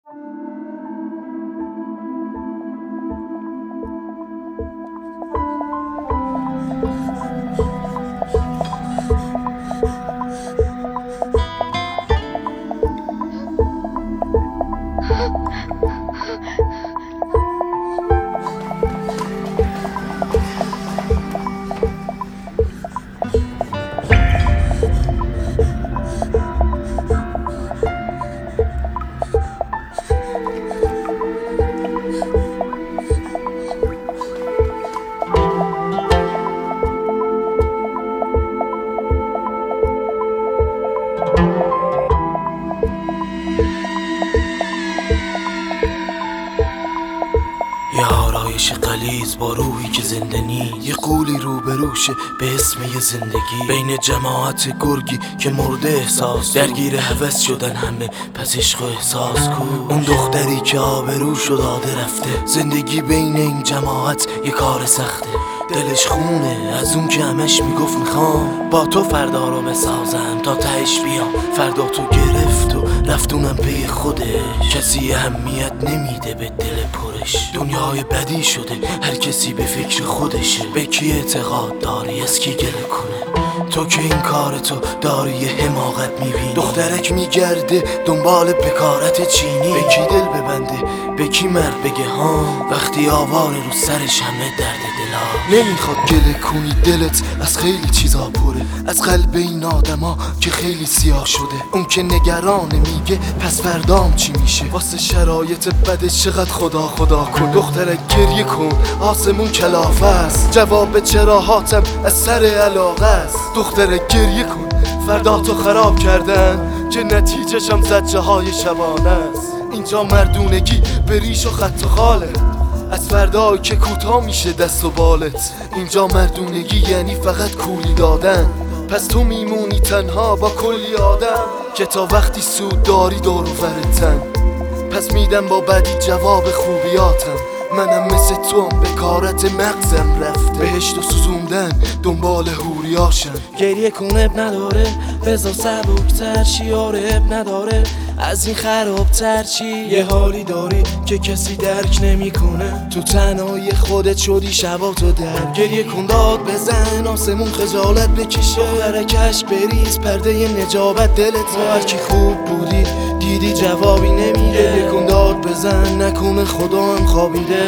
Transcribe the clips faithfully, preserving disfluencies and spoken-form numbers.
یه آرایش غلیظ با روحی که زنده نی، یه قولی روبروشه به اسم یه زندگی. بین جماعت گرگی که مرده احساس، درگیر هوس شدن همه پس عشق و احساس کو. اون دختری که آبروشو داده رفته، زندگی بین این جماعت یه کار سخته. دلش خونه از اون که همش میگفت میخوام با تو فردا رو بسازم تا تهش بیام. فردا تو گرفت و رفتونم پی خودش، کسی اهمیت نمیده به دل پرش. دنیای بدی شده هر کسی به فکر خودشه، به کی اعتقاد داری از کی گله کنه؟ تو که این کارتو داری یه حماقت میبینی. دخترک میگرده دنبال بکارت چینی، به کی دل ببنده به کی مرد بگه ها، وقتی آواره رو سرش همه درد دلا. نمیخواد گله کنی دلت از خیلی چیزا پره، از قلب این آدما که خیلی سیاه شده. اون که نگرانه میگه پس فردام چی میشه، واسه شرایط بدش چقدر خدا خدا کن. دخترک گریه کن آسمون کلافه است، جواب چراهاتم از سر علاقه است. دخترک گریه کن فردا تو خراب کردن که نتیجهشم زجه های شبانه است. اینجا مردونگی به ریش و خط و خاله، از فردا که کوتاه میشه دست و بالت. اینجا مردونگی یعنی فقط کولی دادن، پس تو میمونی تنها با کلی آدم که تا وقتی سود داری دور و برتن. پس میدم با بدی جواب خوبیاتم، منم مثل تو هم به کارت مغزم رفته. بهشت و سوزوندن دنبال هوریاشم. گریه کن اب نداره بذار سبکتر چی، آره اب نداره از این خرابتر چی. یه حالی داری که کسی درک نمیکنه، تو تنهایی خودت شدی شبا تو در. گریه کن داد بزن آسمون خجالت بکشه، برکش بریز پرده نجابت دلت را. هرکی خوب بودی دیدی جوابی نمیده، گریه کن داد بزن نکنه خدا هم خوابیده.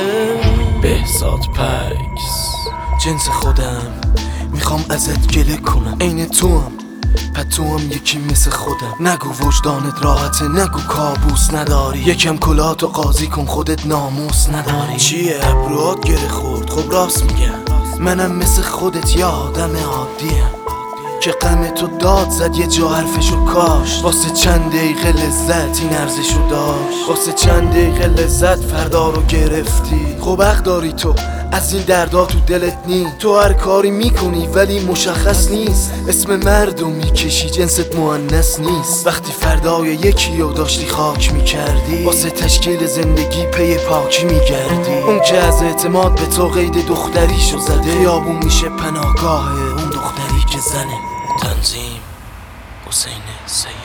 بهزاد پکس جنس خودم میخوام ازت گله کنم، عین تو هم پس تو هم یکی مثل خودم. نگو وجدانت راحته نگو کابوس نداری، یکم کلاتو قاضی کن خودت ناموس نداری. چیه ابروات گره خورد خب راست میگم، منم مثل خودت یه آدم عادیم که غم تو داد زد یه جا حرفشو کاشت. واسه چند دقیقه لذت این ارزشو داشت، واسه چند دقیقه لذت فردا رو گرفتی. خب حق داری تو از این دردا تو دلت نی، تو هر کاری میکنی ولی مشخص نیست، اسم مردم میکشی جنست مؤنث نیست. وقتی فردای یکی رو داشتی خاک میکردی، واسه تشکیل زندگی پی پاکی میگردی. اون که از اعتماد به تو قید دختریشو زده، خیابون میشه پناهگاه اون دختری که زنه. تنظیم حسین سیدی.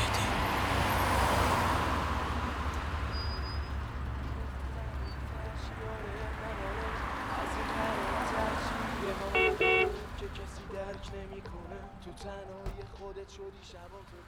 که کسی درک نمیکنه، تو تنهایی خودت شدی شبا تو